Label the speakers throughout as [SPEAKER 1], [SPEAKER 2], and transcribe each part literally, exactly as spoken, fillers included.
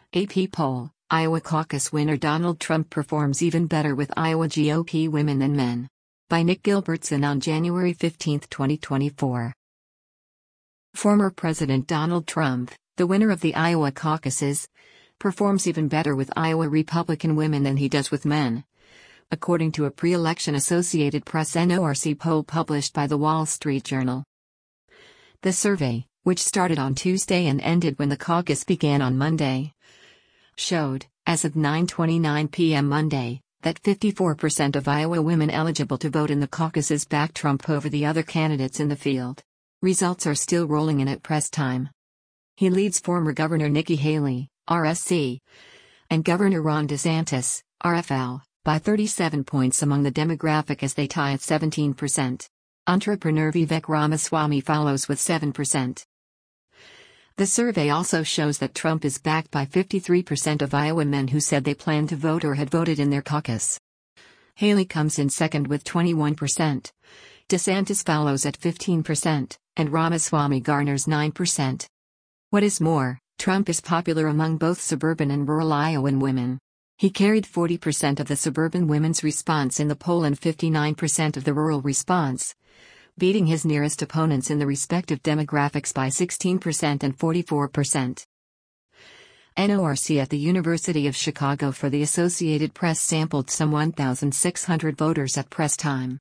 [SPEAKER 1] A P poll, Iowa caucus winner Donald Trump performs even better with Iowa G O P women than men. By Nick Gilbertson on January fifteenth, twenty twenty-four. Former President Donald Trump, the winner of the Iowa caucuses, performs even better with Iowa Republican women than he does with men, according to a pre-election Associated Press N O R C poll published by The Wall Street Journal. The survey, which started on Tuesday and ended when the caucus began on Monday, showed, as of nine twenty-nine p m Monday, that fifty-four percent of Iowa women eligible to vote in the caucuses backed Trump over the other candidates in the field. Results are still rolling in at press time. He leads former Governor Nikki Haley, R S C, and Governor Ron DeSantis, R F L, by thirty-seven points among the demographic as they tie at seventeen percent. Entrepreneur Vivek Ramaswamy follows with seven percent. The survey also shows that Trump is backed by fifty-three percent of Iowa men who said they planned to vote or had voted in their caucus. Haley comes in second with twenty-one percent. DeSantis follows at fifteen percent, and Ramaswamy garners nine percent. What is more, Trump is popular among both suburban and rural Iowan women. He carried forty percent of the suburban women's response in the poll and fifty-nine percent of the rural response, beating his nearest opponents in the respective demographics by sixteen percent and forty-four percent. N O R C at the University of Chicago for the Associated Press sampled some one thousand six hundred voters at press time.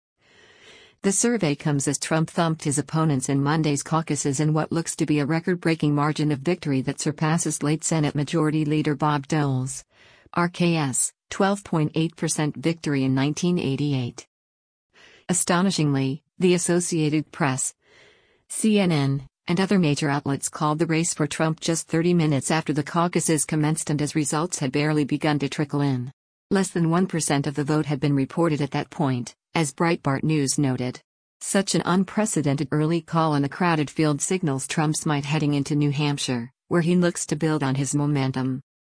[SPEAKER 1] The survey comes as Trump thumped his opponents in Monday's caucuses in what looks to be a record-breaking margin of victory that surpasses late Senate Majority Leader Bob Dole's, R K S, twelve point eight percent victory in nineteen eighty-eight. Astonishingly, the Associated Press, C N N, and other major outlets called the race for Trump just thirty minutes after the caucuses commenced and as results had barely begun to trickle in. Less than one percent of the vote had been reported at that point, as Breitbart News noted. Such an unprecedented early call in a crowded field signals Trump's might heading into New Hampshire, where he looks to build on his momentum.